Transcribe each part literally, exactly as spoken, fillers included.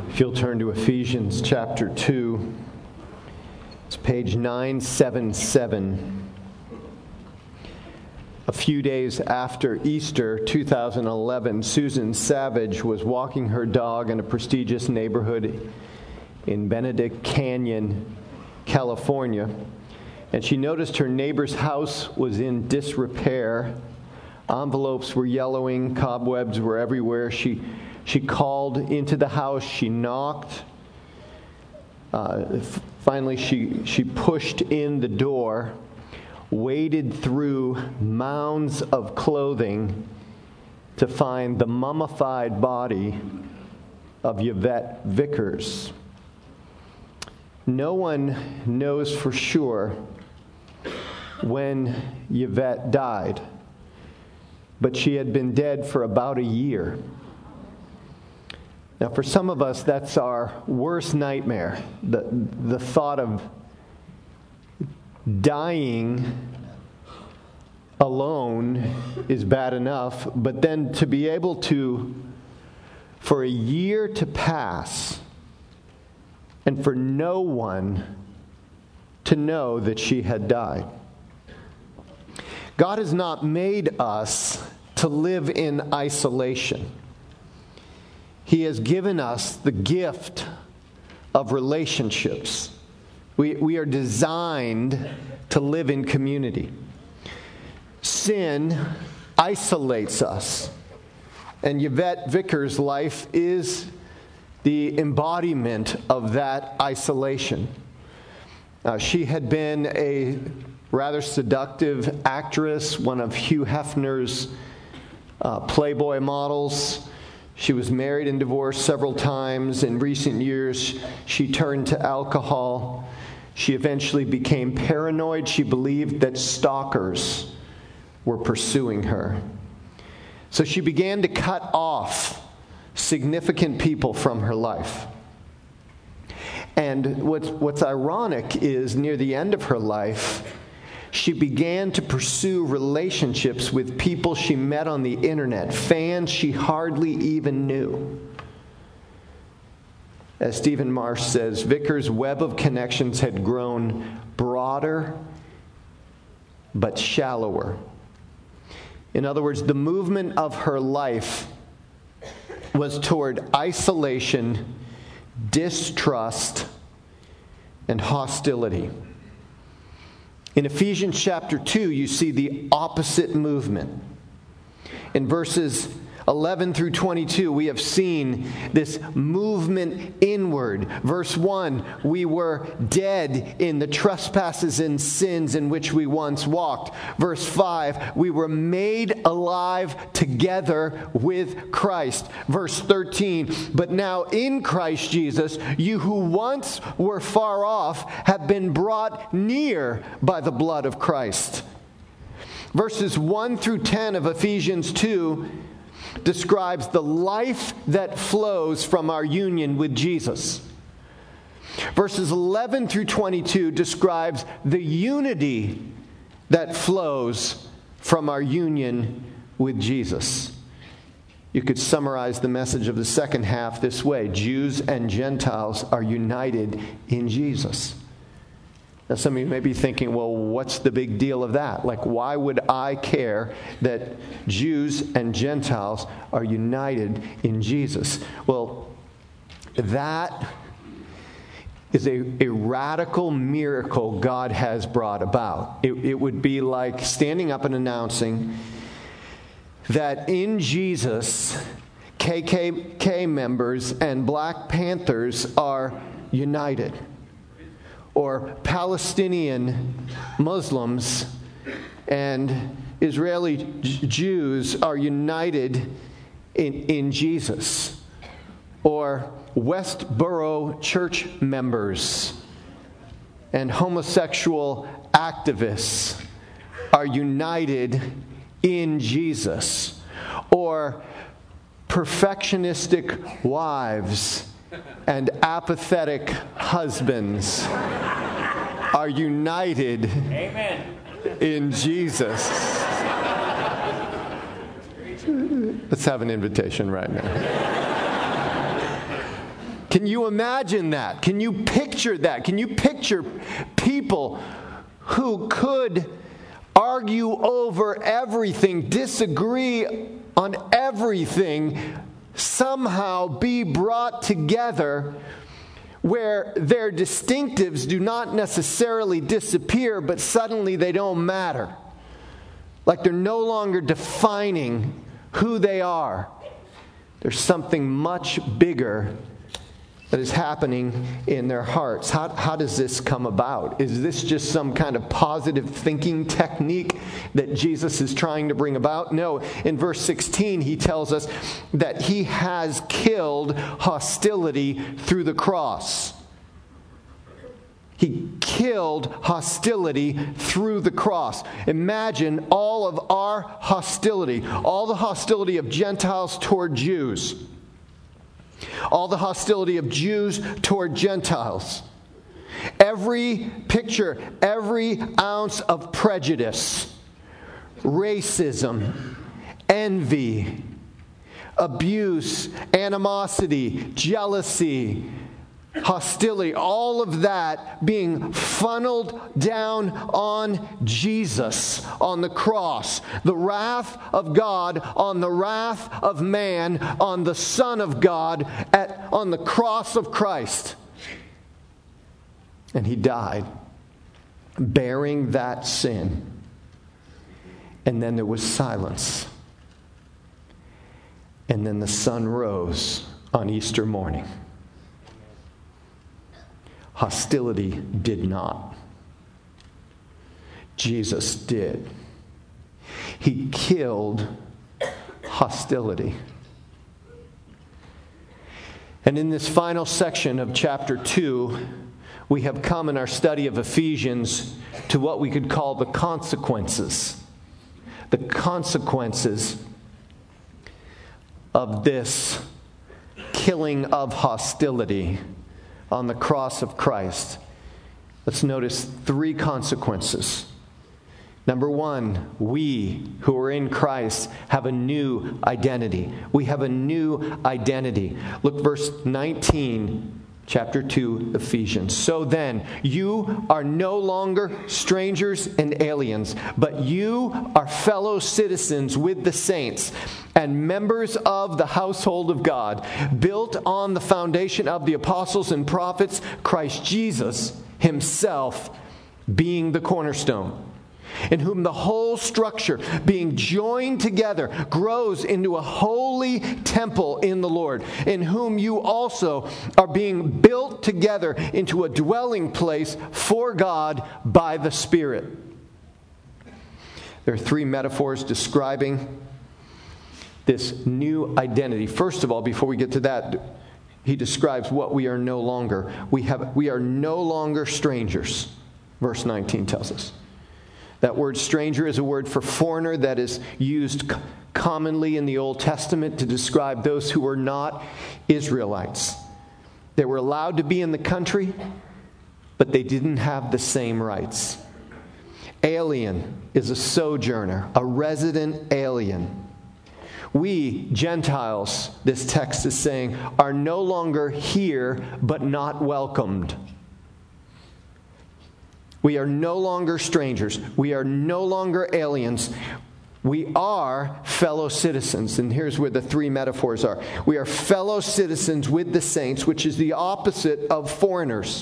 If you'll turn to Ephesians chapter two, it's page nine seventy-seven. A few days after Easter two thousand eleven, Susan Savage was walking her dog in a prestigious neighborhood in Benedict Canyon, California, and she noticed her neighbor's house was in disrepair. Envelopes were yellowing, cobwebs were everywhere. She She called into the house, she knocked. Uh, f- finally, she, she pushed in the door, waded through mounds of clothing to find the mummified body of Yvette Vickers. No one knows for sure when Yvette died, but she had been dead for about a year. Now, for some of us, that's our worst nightmare. The, the thought of dying alone is bad enough, but then to be able to, for a year to pass, and for no one to know that she had died. God has not made us to live in isolation. He has given us the gift of relationships. We, we are designed to live in community. Sin isolates us. And Yvette Vickers' life is the embodiment of that isolation. Uh, she had been a rather seductive actress, one of Hugh Hefner's uh, Playboy models. She was married and divorced several times. In recent years, she turned to alcohol. She eventually became paranoid. She believed that stalkers were pursuing her. So she began to cut off significant people from her life. And what's, what's ironic is near the end of her life, she began to pursue relationships with people she met on the internet, fans she hardly even knew. As Stephen Marsh says, Vickers' web of connections had grown broader but shallower. In other words, the movement of her life was toward isolation, distrust, and hostility. In Ephesians chapter two, you see the opposite movement. In verses eleven through twenty-two, we have seen this movement inward. Verse one, we were dead in the trespasses and sins in which we once walked. Verse five, we were made alive together with Christ. Verse thirteen, but now in Christ Jesus, you who once were far off have been brought near by the blood of Christ. Verses one through ten of Ephesians two describes the life that flows from our union with Jesus. Verses eleven through twenty-two describes the unity that flows from our union with Jesus. You could summarize the message of the second half this way: Jews and Gentiles are united in Jesus. Now, some of you may be thinking, well, what's the big deal of that? Like, why would I care that Jews and Gentiles are united in Jesus? Well, that is a, a radical miracle God has brought about. It, it would be like standing up and announcing that in Jesus, K K K members and Black Panthers are united. Or Palestinian Muslims and Israeli J- Jews are united in, in Jesus. Or Westboro church members and homosexual activists are united in Jesus. Or perfectionistic wives and apathetic husbands are united Amen. In Jesus. Let's have an invitation right now. Can you imagine that? Can you picture that? Can you picture people who could argue over everything, disagree on everything, somehow be brought together where their distinctives do not necessarily disappear, but suddenly they don't matter? Like they're no longer defining who they are. There's something much bigger that is happening in their hearts. How, how does this come about? Is this just some kind of positive thinking technique that Jesus is trying to bring about? No. In verse sixteen, he tells us that he has killed hostility through the cross. He killed hostility through the cross. Imagine all of our hostility, all the hostility of Gentiles toward Jews, all the hostility of Jews toward Gentiles. Every picture, every ounce of prejudice, racism, envy, abuse, animosity, jealousy, hostility, all of that being funneled down on Jesus on the cross. The wrath of God on the wrath of man on the Son of God at, on the cross of Christ. And he died, bearing that sin. And then there was silence. And then the sun rose on Easter morning. Hostility did not. Jesus did. He killed hostility. And in this final section of chapter two, we have come in our study of Ephesians to what we could call the consequences. The consequences of this killing of hostility on the cross of Christ. Let's notice three consequences. Number one, we who are in Christ have a new identity. We have a new identity. Look, verse nineteen, chapter two, Ephesians. So then, you are no longer strangers and aliens, but you are fellow citizens with the saints and members of the household of God, built on the foundation of the apostles and prophets, Christ Jesus himself being the cornerstone, in whom the whole structure, being joined together, grows into a holy temple in the Lord, in whom you also are being built together into a dwelling place for God by the Spirit. There are three metaphors describing this new identity. First of all, before we get to that, he describes what we are no longer. We have, we are no longer strangers, verse nineteen tells us. That word stranger is a word for foreigner that is used commonly in the Old Testament to describe those who were not Israelites. They were allowed to be in the country, but they didn't have the same rights. Alien is a sojourner, a resident alien. We, Gentiles, this text is saying, are no longer here, but not welcomed. We are no longer strangers. We are no longer aliens. We are fellow citizens. And here's where the three metaphors are. We are fellow citizens with the saints, which is the opposite of foreigners.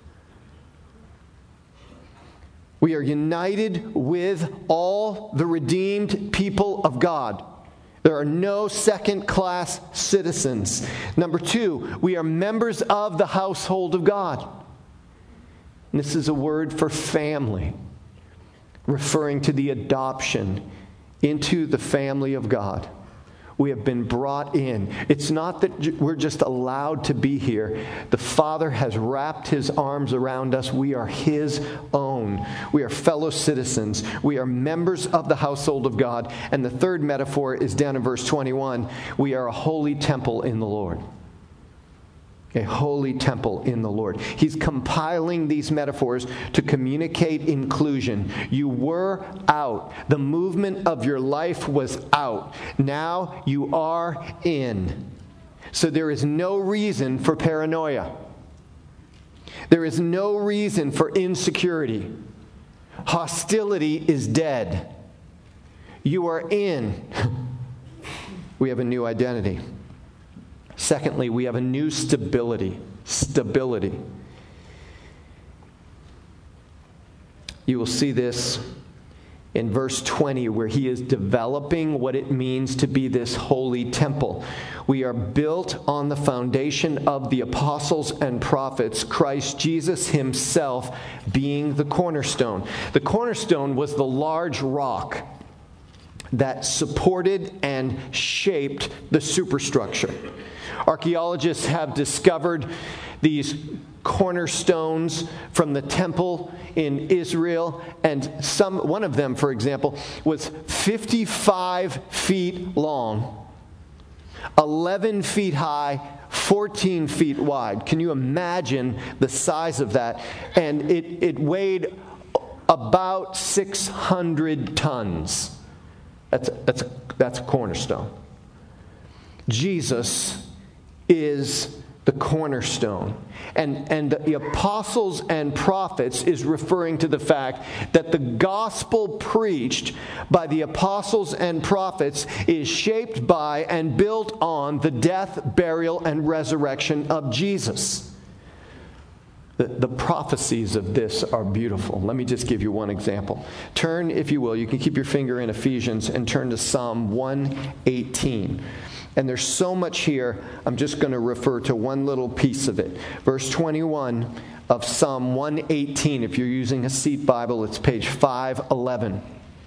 We are united with all the redeemed people of God. There are no second-class citizens. Number two, we are members of the household of God. And this is a word for family, referring to the adoption into the family of God. We have been brought in. It's not that we're just allowed to be here. The Father has wrapped his arms around us. We are his own. We are fellow citizens. We are members of the household of God. And the third metaphor is down in verse twenty-one. We are a holy temple in the Lord. A holy temple in the Lord. He's compiling these metaphors to communicate inclusion. You were out. The movement of your life was out. Now you are in. So there is no reason for paranoia. There is no reason for insecurity. Hostility is dead. You are in. We have a new identity. Secondly, we have a new stability. Stability. You will see this in verse twenty, where he is developing what it means to be this holy temple. We are built on the foundation of the apostles and prophets, Christ Jesus himself being the cornerstone. The cornerstone was the large rock that supported and shaped the superstructure. Archaeologists have discovered these cornerstones from the temple in Israel, and some one of them, for example, was fifty-five feet long, eleven feet high, fourteen feet wide. Can you imagine the size of that? And it, it weighed about six hundred tons. That's, that's, that's a cornerstone. Jesus is the cornerstone. And, and the apostles and prophets is referring to the fact that the gospel preached by the apostles and prophets is shaped by and built on the death, burial, and resurrection of Jesus. The, the prophecies of this are beautiful. Let me just give you one example. Turn, if you will, you can keep your finger in Ephesians and turn to Psalm one eighteen. And there's so much here, I'm just going to refer to one little piece of it. Verse twenty-one of Psalm one eighteen. If you're using a seat Bible, it's page five eleven.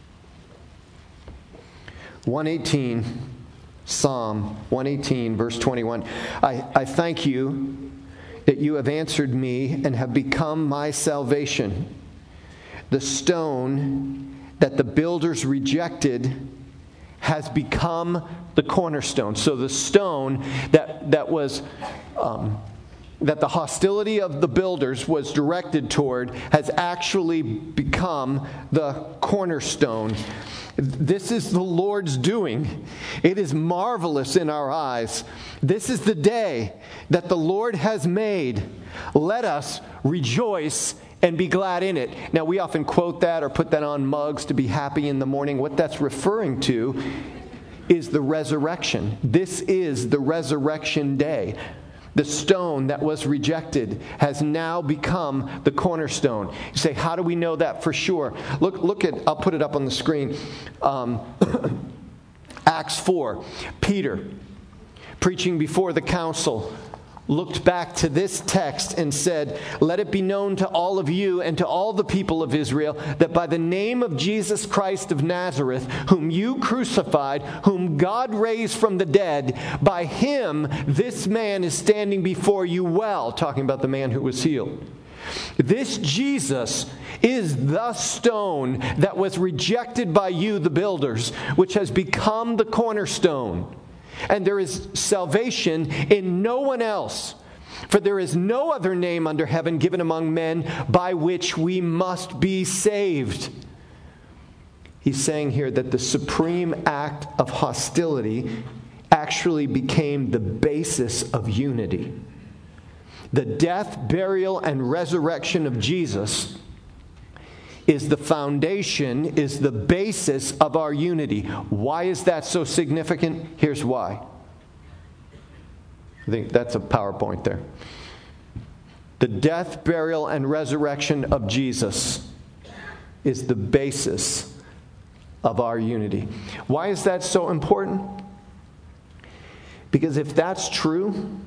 one eighteen, Psalm one eighteen, verse twenty-one. I, I thank you that you have answered me and have become my salvation. The stone that the builders rejected has become the cornerstone. So the stone that that was um, that the hostility of the builders was directed toward has actually become the cornerstone. This is the Lord's doing. It is marvelous in our eyes. This is the day that the Lord has made. Let us rejoice and be glad in it. Now, we often quote that or put that on mugs to be happy in the morning. What that's referring to is the resurrection. This is the resurrection day. The stone that was rejected has now become the cornerstone. You say, how do we know that for sure? Look, look at, I'll put it up on the screen. Um, Acts four. Peter, preaching before the council, looked back to this text and said, let it be known to all of you and to all the people of Israel that by the name of Jesus Christ of Nazareth, whom you crucified, whom God raised from the dead, by him this man is standing before you well, talking about the man who was healed. This Jesus is the stone that was rejected by you, the builders, which has become the cornerstone. And there is salvation in no one else. For there is no other name under heaven given among men by which we must be saved. He's saying here that the supreme act of hostility actually became the basis of unity. The death, burial, and resurrection of Jesus is the foundation, is the basis of our unity. Why is that so significant? Here's why. I think that's a PowerPoint there. The death, burial, and resurrection of Jesus is the basis of our unity. Why is that so important? Because if that's true,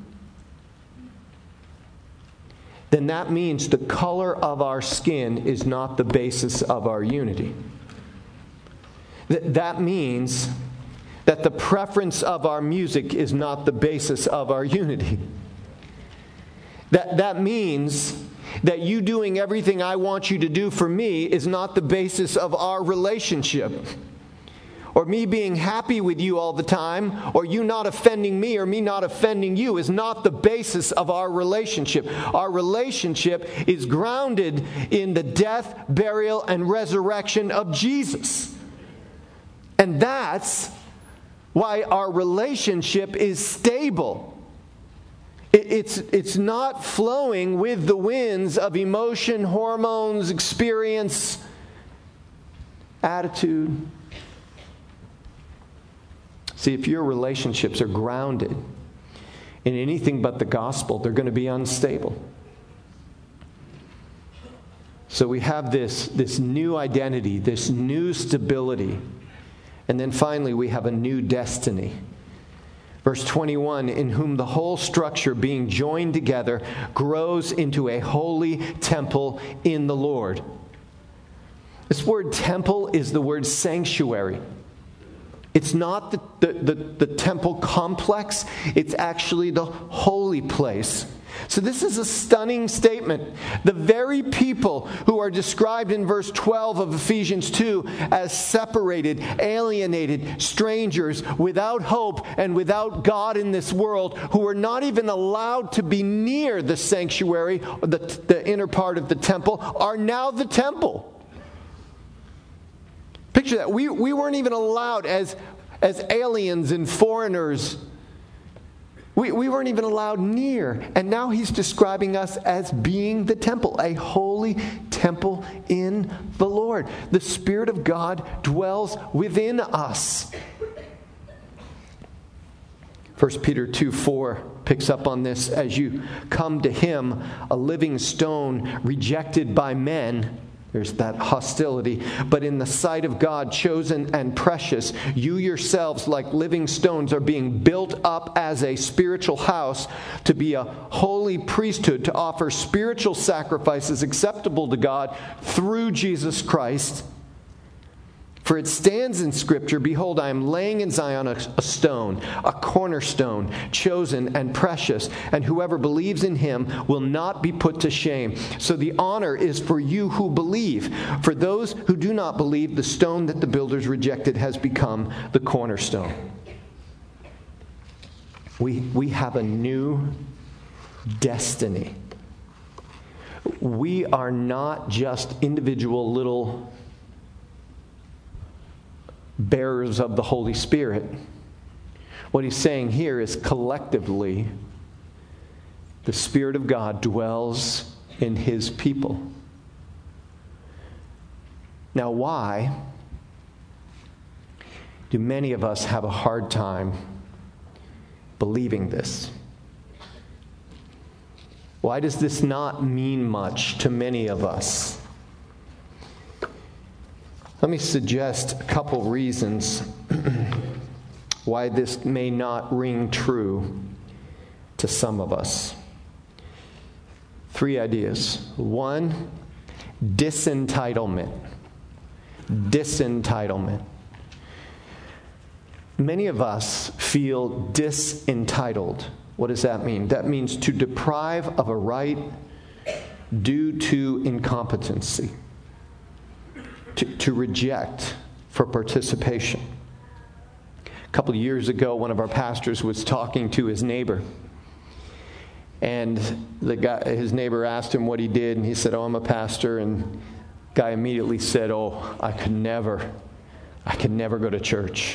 then that means the color of our skin is not the basis of our unity. Th- that means that the preference of our music is not the basis of our unity. That, that means that you doing everything I want you to do for me is not the basis of our relationship. Or me being happy with you all the time, or you not offending me, or me not offending you, is not the basis of our relationship. Our relationship is grounded in the death, burial, and resurrection of Jesus. And that's why our relationship is stable. It, it's, it's not flowing with the winds of emotion, hormones, experience, attitude. See, if your relationships are grounded in anything but the gospel, they're going to be unstable. So we have this, this new identity, this new stability. And then finally, we have a new destiny. Verse twenty-one, in whom the whole structure being joined together grows into a holy temple in the Lord. This word temple is the word sanctuary. It's not the, the, the, the temple complex. It's actually the holy place. So this is a stunning statement. The very people who are described in verse twelve of Ephesians two as separated, alienated, strangers, without hope and without God in this world, who are not even allowed to be near the sanctuary, the, the inner part of the temple, are now the temple. Picture that. We, we weren't even allowed as, as aliens and foreigners. We, we weren't even allowed near. And now he's describing us as being the temple, a holy temple in the Lord. The Spirit of God dwells within us. First Peter two four picks up on this. As you come to him, a living stone rejected by men. There's that hostility. But in the sight of God, chosen and precious, you yourselves, like living stones, are being built up as a spiritual house to be a holy priesthood, to offer spiritual sacrifices acceptable to God through Jesus Christ. For it stands in Scripture, behold, I am laying in Zion a, a stone, a cornerstone, chosen and precious, and whoever believes in him will not be put to shame. So the honor is for you who believe. For those who do not believe, the stone that the builders rejected has become the cornerstone. We, we have a new destiny. We are not just individual little bearers of the Holy Spirit. What he's saying here is collectively, the Spirit of God dwells in his people. Now, why do many of us have a hard time believing this? Why does this not mean much to many of us? Let me suggest a couple reasons why this may not ring true to some of us. Three ideas. One, disentitlement. Disentitlement. Many of us feel disentitled. What does that mean? That means to deprive of a right due to incompetency. To, to reject for participation. A couple of years ago, one of our pastors was talking to his neighbor. And the guy, his neighbor asked him what he did, and he said, "Oh, I'm a pastor." And the guy immediately said, "Oh, I could never, I could never go to church."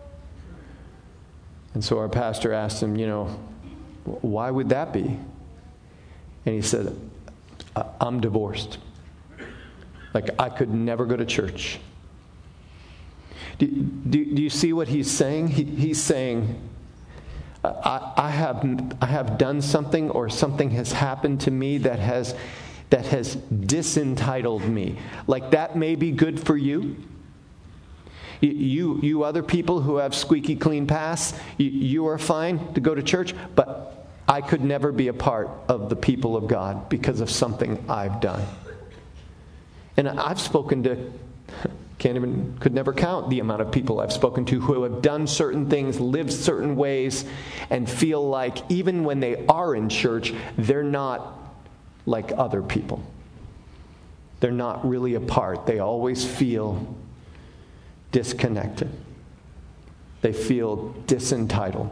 And so our pastor asked him, you know, "Why would that be?" And he said, "I'm divorced. Like, I could never go to church." Do, do, do you see what he's saying? He, he's saying, I, I have I have done something, or something has happened to me that has that has disentitled me. Like, that may be good for you. You, you, you other people who have squeaky clean past, you, you are fine to go to church, but I could never be a part of the people of God because of something I've done. And I've spoken to, can't even, could never count the amount of people I've spoken to who have done certain things, lived certain ways, and feel like even when they are in church, they're not like other people. They're not really a part. They always feel disconnected. They feel disentitled.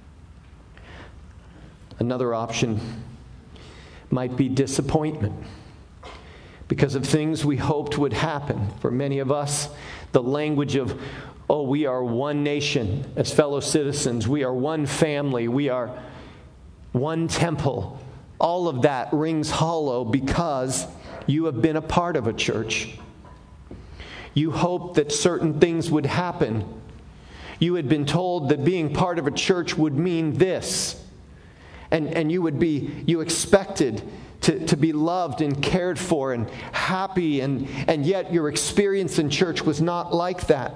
Another option might be disappointment. Because of things we hoped would happen. For many of us, the language of, oh, we are one nation as fellow citizens. We are one family. We are, one temple, all of that rings hollow because you have been a part of a church. You hoped that certain things would happen. You had been told that being part of a church would mean this. And, and you would be, you expected to, to be loved and cared for and happy, and, and yet your experience in church was not like that.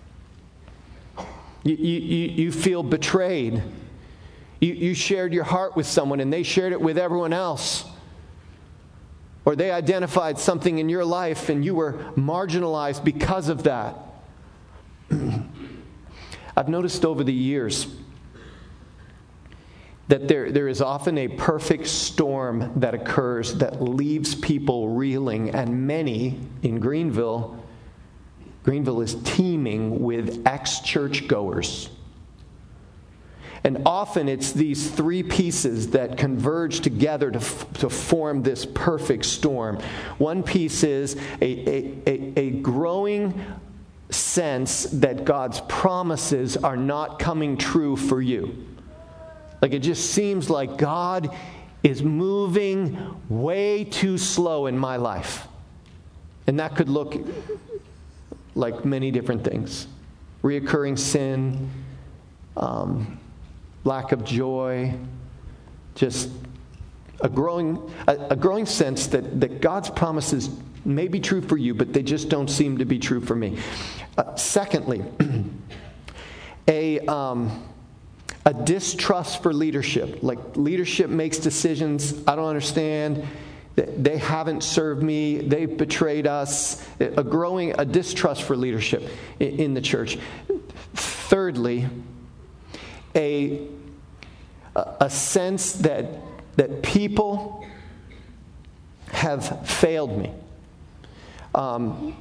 You, you, you feel betrayed. You, you shared your heart with someone and they shared it with everyone else. Or they identified something in your life and you were marginalized because of that. I've noticed over the years that there, there is often a perfect storm that occurs that leaves people reeling, and many in Greenville, Greenville is teeming with ex-churchgoers. And often it's these three pieces that converge together to, to form this perfect storm. One piece is a, a, a, a growing sense that God's promises are not coming true for you. Like, it just seems like God is moving way too slow in my life. And that could look like many different things. Reoccurring sin, um, lack of joy, just a growing a, a growing sense that, that God's promises may be true for you, but they just don't seem to be true for me. Uh, secondly, a... Um, A distrust for leadership. Like, leadership makes decisions I don't understand. They haven't served me. They've betrayed us. A growing, a distrust for leadership in the church. Thirdly, a, a sense that, that people have failed me. Um,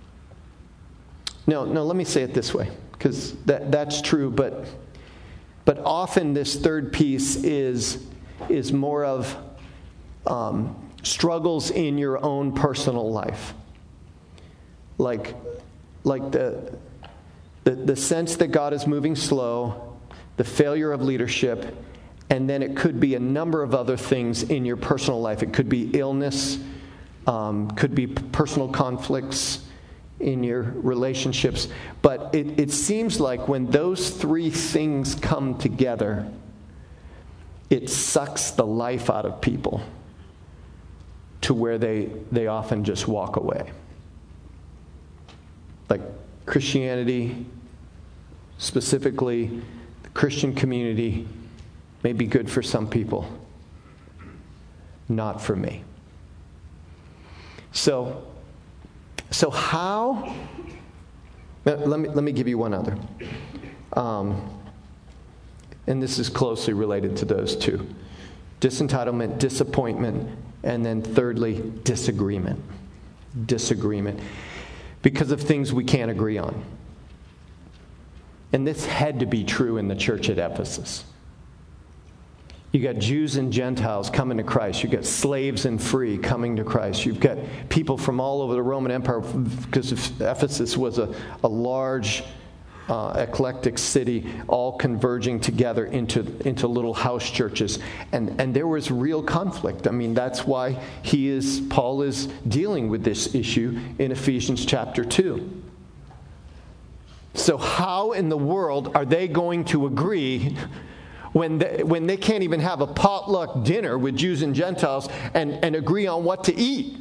no, no, let me say it this way, because that, that's true, but... But often this third piece is, is more of um, struggles in your own personal life. Like, like the, the, the sense that God is moving slow, the failure of leadership, and then it could be a number of other things in your personal life. It could be illness, um, could be personal conflicts in your relationships. But it, it seems like when those three things come together, it sucks the life out of people to where they, they often just walk away. Like, Christianity, specifically the Christian community, may be good for some people, not for me. So, So how, let me, let me give you one other. Um, and this is closely related to those two. Disentitlement, disappointment, and then thirdly, disagreement. Disagreement. Because of things we can't agree on. And this had to be true in the church at Ephesus. You got Jews and Gentiles coming to Christ. You've got slaves and free coming to Christ. You've got people from all over the Roman Empire, because Ephesus was a, a large, uh, eclectic city, all converging together into, into little house churches. And, and there was real conflict. I mean, that's why he is, Paul is dealing with this issue in Ephesians chapter two. So how in the world are they going to agree When they, when they can't even have a potluck dinner with Jews and Gentiles and, and agree on what to eat?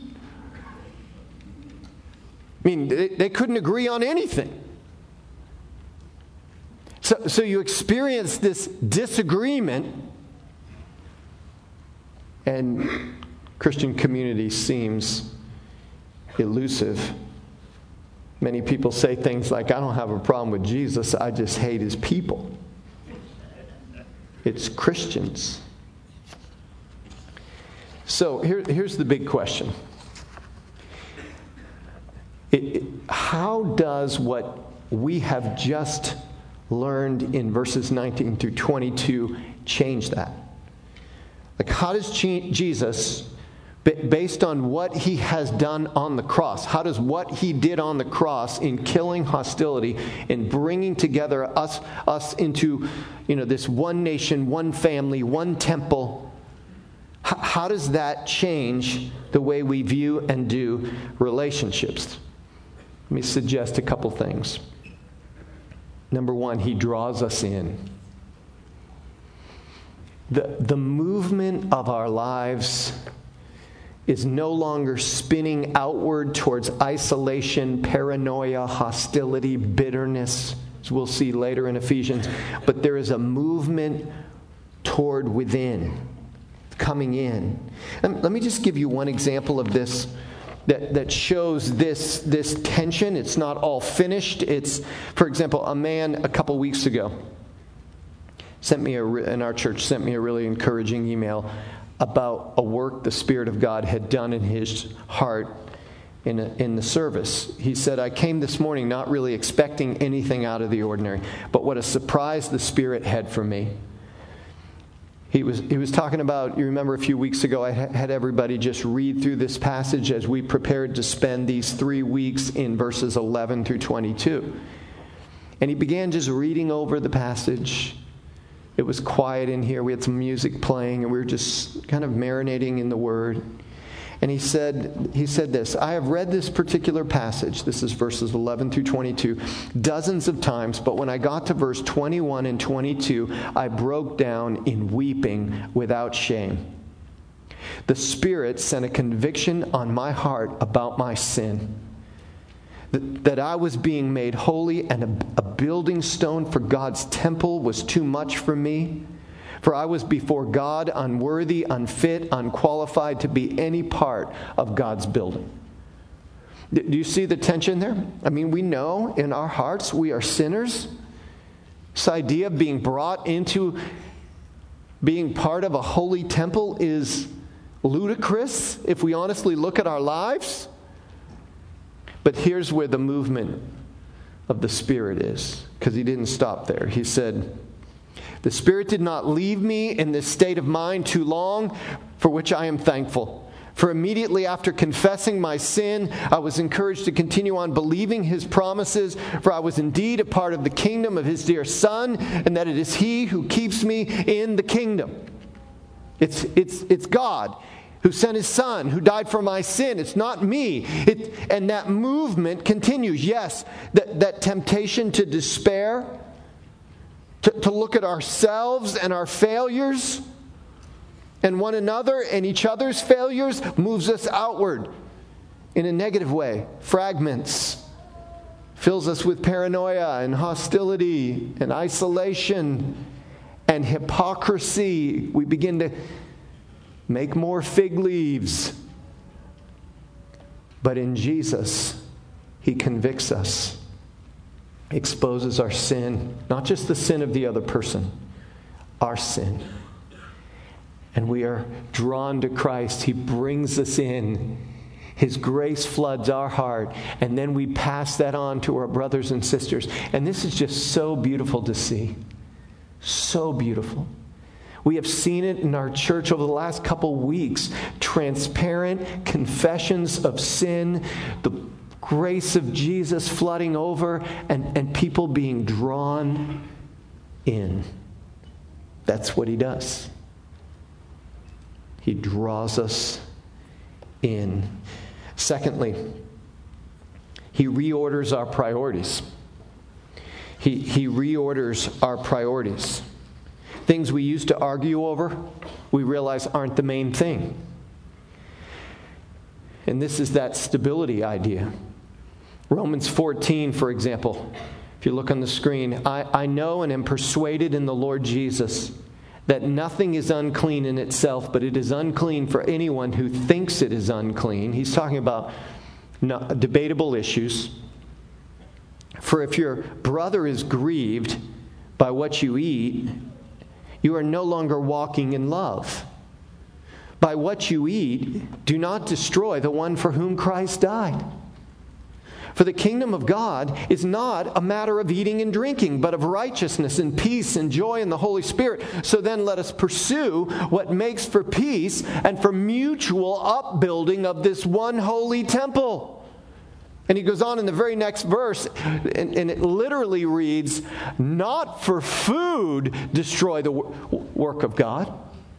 I mean, they, they couldn't agree on anything. So, so you experience this disagreement, and Christian community seems elusive. Many people say things like, I don't have a problem with Jesus, I just hate his people. It's Christians. So here, here's the big question. It, it, how does what we have just learned in verses nineteen through twenty-two change that? Like, how does Jesus based on what he has done on the cross. How does what he did on the cross in killing hostility, in bringing together us, us into, you know, this one nation, one family, one temple, how, how does that change the way we view and do relationships? Let me suggest a couple things. Number one, he draws us in. The, the movement of our lives is no longer spinning outward towards isolation, paranoia, hostility, bitterness, as we'll see later in Ephesians. But there is a movement toward within, coming in. And let me just give you one example of this that, that shows this, this tension. It's not all finished. It's, for example, a man a couple weeks ago sent me a, in our church sent me a really encouraging email about a work the Spirit of God had done in his heart in, a, in the service. He said, I came this morning not really expecting anything out of the ordinary, but what a surprise the Spirit had for me. He was, he was talking about, you remember a few weeks ago, I had everybody just read through this passage as we prepared to spend these three weeks in verses eleven through twenty-two. And he began just reading over the passage. It was quiet in here. We had some music playing, and we were just kind of marinating in the Word. And he said, he said this, I have read this particular passage, this is verses eleven through twenty-two, dozens of times, but when I got to verse twenty-one and twenty-two, I broke down in weeping without shame. The Spirit sent a conviction on my heart about my sin, that, that I was being made holy, and a, a building stone for God's temple was too much for me. For I was before God unworthy, unfit, unqualified to be any part of God's building. Do you see the tension there? I mean, we know in our hearts we are sinners. This idea of being brought into being part of a holy temple is ludicrous if we honestly look at our lives. But here's where the movement of the Spirit is, because he didn't stop there. He said, the Spirit did not leave me in this state of mind too long, for which I am thankful. For immediately after confessing my sin, I was encouraged to continue on believing his promises, for I was indeed a part of the kingdom of his dear Son, and that it is he who keeps me in the kingdom. It's, it's, it's God who sent his Son, who died for my sin. It's not me. It, and that movement continues. Yes, that, that temptation to despair, To, to look at ourselves and our failures and one another and each other's failures moves us outward in a negative way, fragments, fills us with paranoia and hostility and isolation and hypocrisy. We begin to make more fig leaves. But in Jesus, he convicts us, exposes our sin, not just the sin of the other person, our sin. And we are drawn to Christ. He brings us in. His grace floods our heart, and then we pass that on to our brothers and sisters. And this is just so beautiful to see. So beautiful. We have seen it in our church over the last couple weeks. Transparent confessions of sin, the grace of Jesus flooding over, and, and people being drawn in. That's what he does. He draws us in. Secondly, he reorders our priorities. He, he reorders our priorities. Things we used to argue over, we realize aren't the main thing. And this is that stability idea. Romans fourteen, for example, if you look on the screen, I, I know and am persuaded in the Lord Jesus that nothing is unclean in itself, but it is unclean for anyone who thinks it is unclean. He's talking about no, debatable issues. For if your brother is grieved by what you eat, you are no longer walking in love. By what you eat, do not destroy the one for whom Christ died. For the kingdom of God is not a matter of eating and drinking, but of righteousness and peace and joy in the Holy Spirit. So then let us pursue what makes for peace and for mutual upbuilding of this one holy temple. And he goes on in the very next verse, and, and it literally reads, not for food destroy the work of God.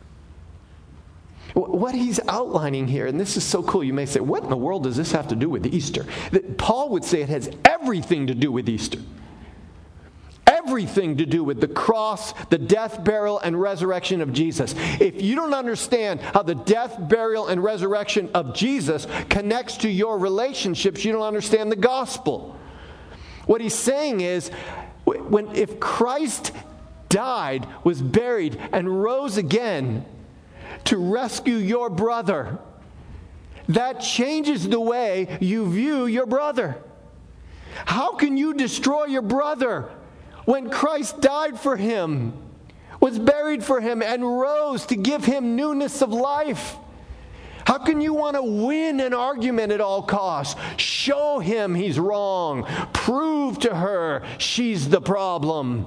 What he's outlining here, and this is so cool, you may say, what in the world does this have to do with Easter? Paul would say it has everything to do with Easter. Everything to do with the cross, the death, burial, and resurrection of Jesus. If you don't understand how the death, burial, and resurrection of Jesus connects to your relationships, you don't understand the gospel. What he's saying is, when if Christ died, was buried, and rose again to rescue your brother, that changes the way you view your brother. How can you destroy your brother when Christ died for him, was buried for him, and rose to give him newness of life? How can you want to win an argument at all costs? Show him he's wrong. Prove to her she's the problem.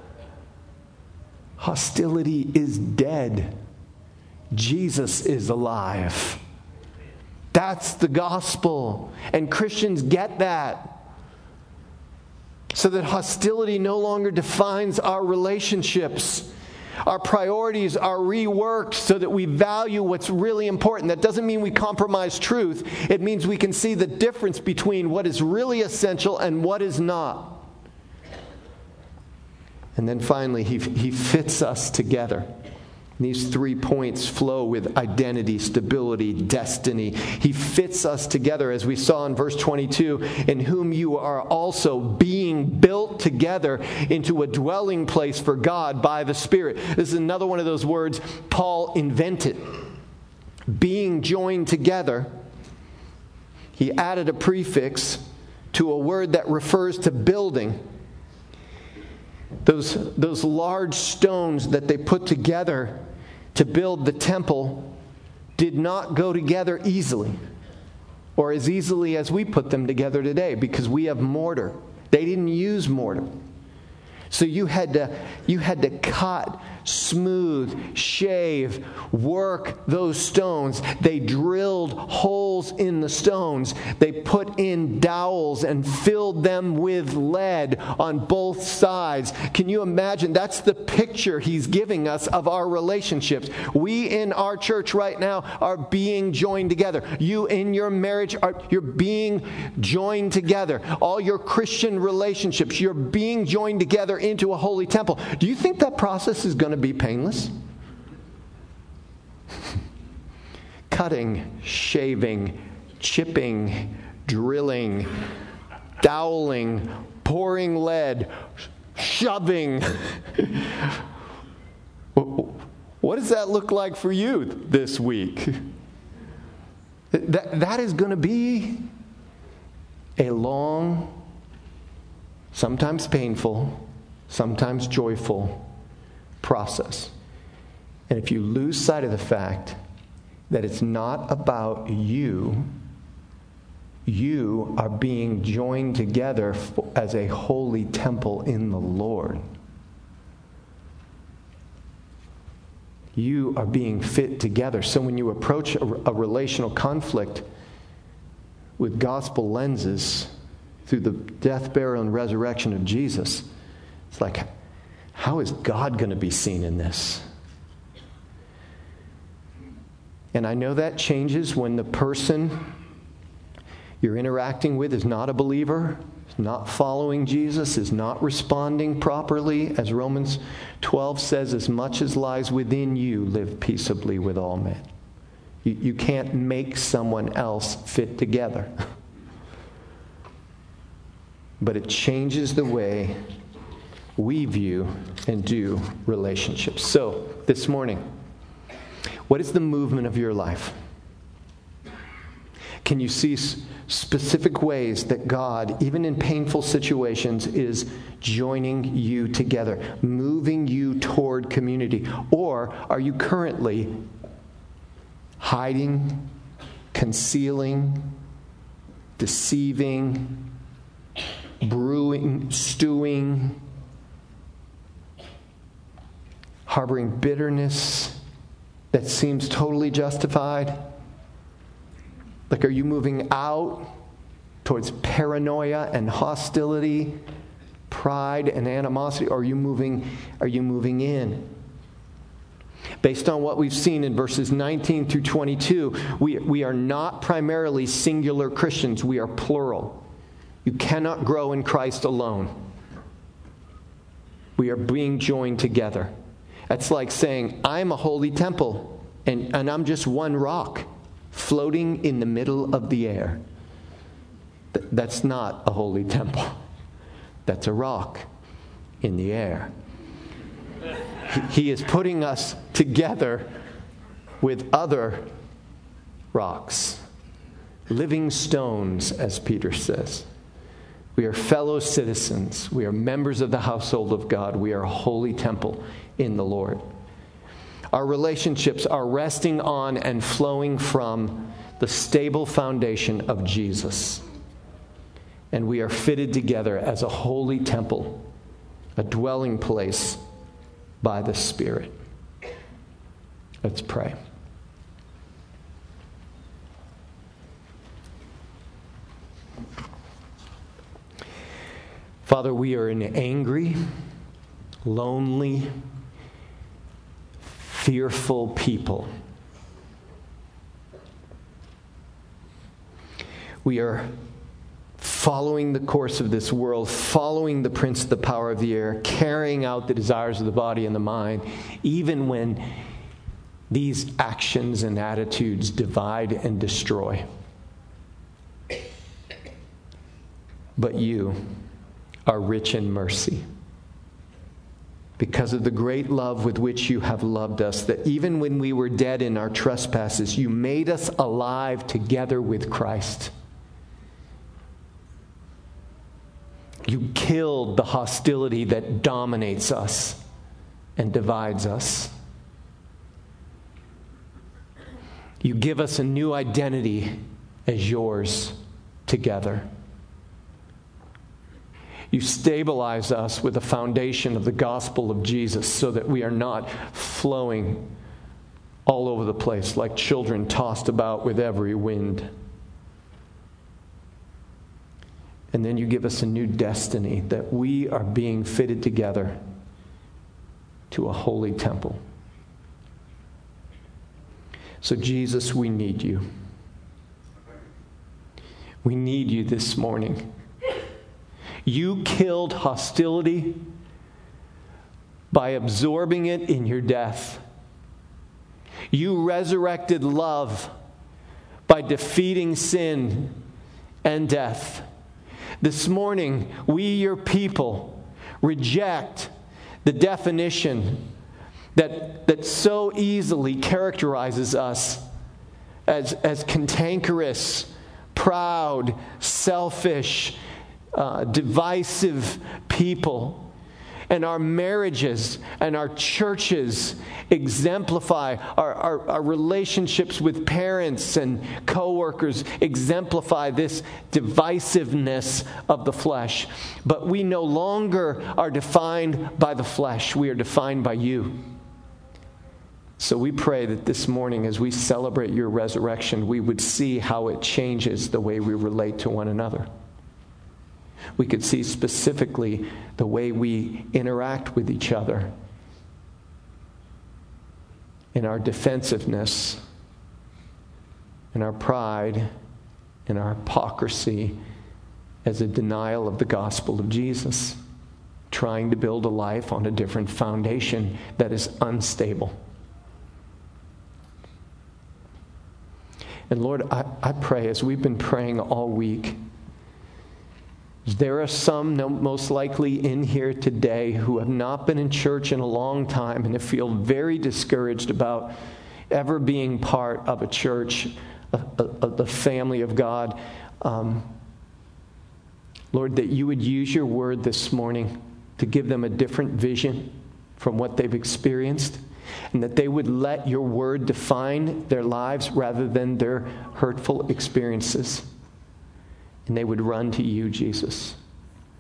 Hostility is dead. Jesus is alive. That's the gospel. And Christians get that. So that hostility no longer defines our relationships. Our priorities are reworked so that we value what's really important. That doesn't mean we compromise truth. It means we can see the difference between what is really essential and what is not. And then finally, he, he fits us together. These three points flow with identity, stability, destiny. He fits us together, as we saw in verse twenty-two, in whom you are also being built together into a dwelling place for God by the Spirit. This is another one of those words Paul invented. Being joined together. He added a prefix to a word that refers to building. Those, those large stones that they put together to build the temple did not go together easily, or as easily as we put them together today, because we have mortar. They didn't use mortar. So you had to, you had to cut, smooth, shave, work those stones. They drilled holes in the stones. They put in dowels and filled them with lead on both sides. Can you imagine? That's the picture he's giving us of our relationships. We in our church right now are being joined together. You in your marriage, are you're being joined together. All your Christian relationships, you're being joined together into a holy temple. Do you think that process is going to be painless? Cutting, shaving, chipping, drilling, doweling, pouring lead, shoving. What does that look like for you this week? That, that is going to be a long, sometimes painful, sometimes joyful process. And if you lose sight of the fact that it's not about you, you are being joined together as a holy temple in the Lord. You are being fit together. So when you approach a, a relational conflict with gospel lenses through the death, burial, and resurrection of Jesus, it's like, how is God going to be seen in this? And I know that changes when the person you're interacting with is not a believer, is not following Jesus, is not responding properly. As Romans twelve says, as much as lies within you, live peaceably with all men. You, you can't make someone else fit together. But it changes the way we view and do relationships. So, this morning, what is the movement of your life? Can you see specific ways that God, even in painful situations, is joining you together, moving you toward community? Or are you currently hiding, concealing, deceiving, brewing, stewing, harboring bitterness that seems totally justified? Like, are you moving out towards paranoia and hostility, pride and animosity? Or are you moving, are you moving in? Based on what we've seen in verses nineteen through twenty-two, we, we are not primarily singular Christians. We are plural. You cannot grow in Christ alone. We are being joined together. That's like saying, I'm a holy temple, and, and I'm just one rock floating in the middle of the air. Th- that's not a holy temple. That's a rock in the air. He, he is putting us together with other rocks, living stones, as Peter says. We are fellow citizens. We are members of the household of God. We are a holy temple in the Lord. Our relationships are resting on and flowing from the stable foundation of Jesus. And we are fitted together as a holy temple, a dwelling place by the Spirit. Let's pray. Father, we are an angry, lonely, fearful people. We are following the course of this world, following the prince of the power of the air, carrying out the desires of the body and the mind, even when these actions and attitudes divide and destroy. But you are rich in mercy, because of the great love with which you have loved us, that even when we were dead in our trespasses, you made us alive together with Christ. You killed the hostility that dominates us and divides us. You give us a new identity as yours together. You stabilize us with the foundation of the gospel of Jesus so that we are not flowing all over the place like children tossed about with every wind. And then you give us a new destiny, that we are being fitted together to a holy temple. So Jesus, we need you. We need you this morning. You killed hostility by absorbing it in your death. You resurrected love by defeating sin and death. This morning, we, your people, reject the definition that, that so easily characterizes us as, as cantankerous, proud, selfish, Uh, divisive people. And our marriages and our churches exemplify, our, our, our relationships with parents and co-workers exemplify this divisiveness of the flesh. But we no longer are defined by the flesh. We are defined by you. So we pray that this morning, as we celebrate your resurrection, we would see how it changes the way we relate to one another. We could see specifically the way we interact with each other, in our defensiveness, in our pride, in our hypocrisy, as a denial of the gospel of Jesus, trying to build a life on a different foundation that is unstable. And Lord, I, I pray, as we've been praying all week, there are some, most likely in here today, who have not been in church in a long time and feel very discouraged about ever being part of a church, of the family of God. Um, Lord, that you would use your word this morning to give them a different vision from what they've experienced, and that they would let your word define their lives rather than their hurtful experiences. And they would run to you, Jesus.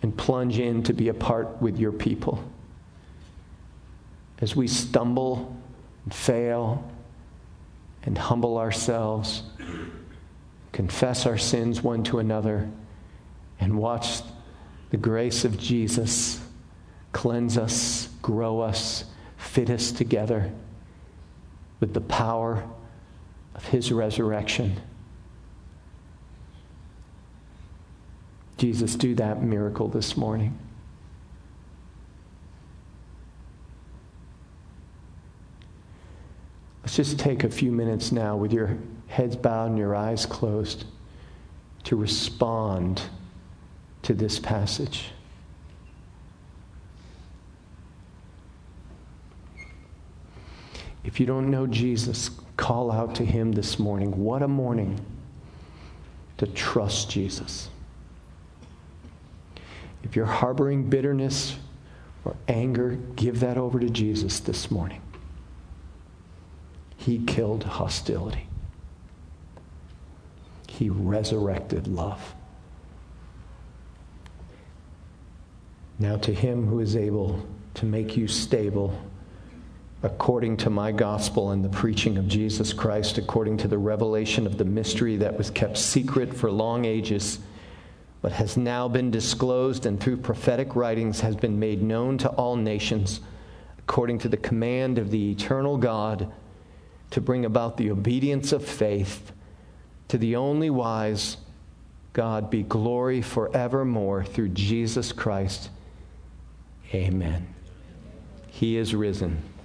and plunge in to be a part with your people. As we stumble and fail and humble ourselves, confess our sins one to another, and watch the grace of Jesus cleanse us, grow us, fit us together with the power of his resurrection. Jesus, do that miracle this morning. Let's just take a few minutes now with your heads bowed and your eyes closed to respond to this passage. If you don't know Jesus, call out to him this morning. What a morning to trust Jesus. If you're harboring bitterness or anger, give that over to Jesus this morning. He killed hostility. He resurrected love. Now to him who is able to make you stable according to my gospel and the preaching of Jesus Christ, according to the revelation of the mystery that was kept secret for long ages, but has now been disclosed and through prophetic writings has been made known to all nations, according to the command of the eternal God, to bring about the obedience of faith. To the only wise God be glory forevermore through Jesus Christ. Amen. He is risen.